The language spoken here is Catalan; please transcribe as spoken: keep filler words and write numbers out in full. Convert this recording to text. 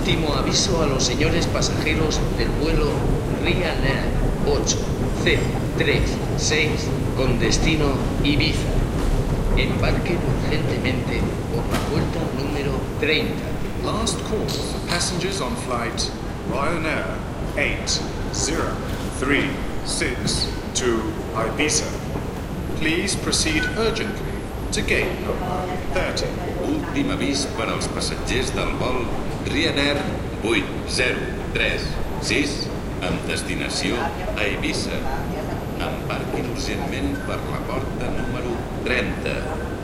Último aviso a los señores pasajeros del vuelo Ryanair ocho cero tres seis con destino Ibiza. Embarquen urgentemente por la puerta número treinta. Last call for passengers on flight Ryanair eight zero three six to Ibiza. Please proceed urgently to gate number thirty. Últim avís per als passatgers del vol Ryanair vuit zero tres sis amb destinació a Ibiza. Embarquin urgentment per la porta número trenta.